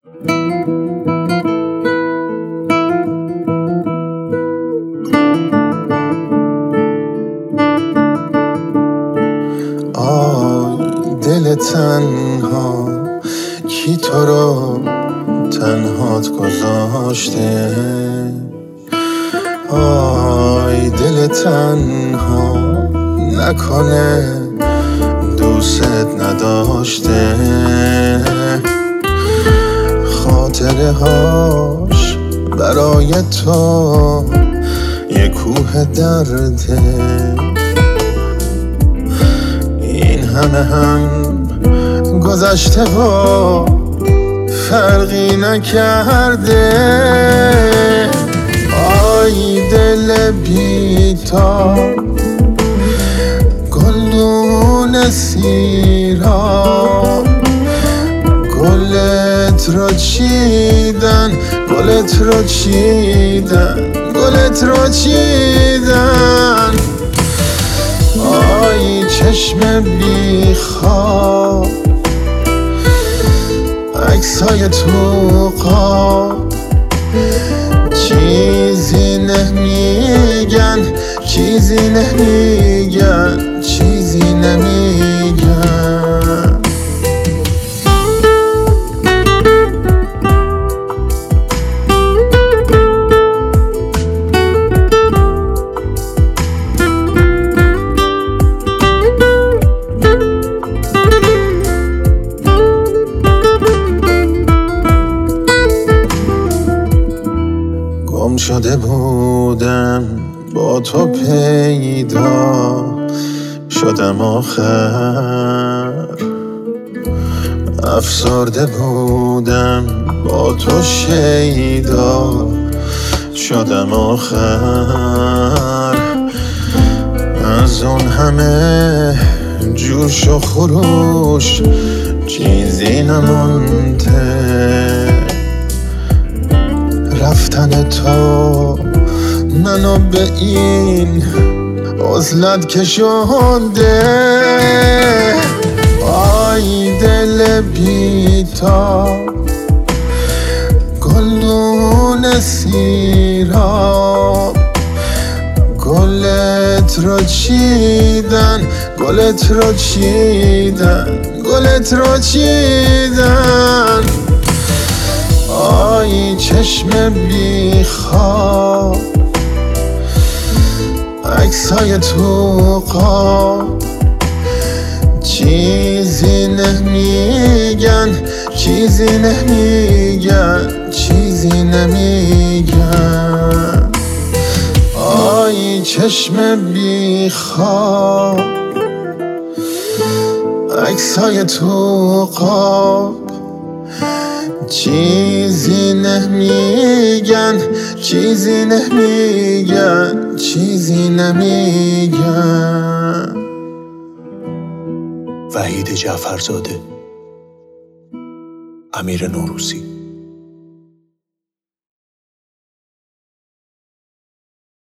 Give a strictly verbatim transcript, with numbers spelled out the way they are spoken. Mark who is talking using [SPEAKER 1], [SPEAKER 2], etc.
[SPEAKER 1] آی دل تنها، کی تو رو تنهات گذاشته؟ آی دل تنها، نکنه دوست نداشته؟ خاطره هاش برای تو یه کوه درده، این همه هم گذشته و فرقی نکرده. آی دل بی‌تاب، گلدون سیراب، گلت رو چیدن، گلت رو چیدن، گلت رو چیدن. آی چشم بیخواب، عکسای تو قاب، چیزی نمیگن، چیزی نمیگن، چیزی نمیگن. گم شده بودم با تو پیدا شدم آخر، افسرده بودم با تو شیدا شدم آخر. از اون همه جوش و خروش چیزی نمونده، رفتن تو منو به این عزلت کشونده. آی دل بی‌تاب، گلدون سیراب، گلت رو چیدن، گلت رو چیدن، گلت رو چیدن. آی چشم بیخواب، عکسای تو قاب، چیزی نمیگن، چیزی نمیگن، چیزی نمیگن. آی چشم بیخواب، عکسای تو قاب، چیزی نمیگن، چیزی نمیگن، چیزی نمیگن.
[SPEAKER 2] وحید جعفرزاده، امیر نوروزی.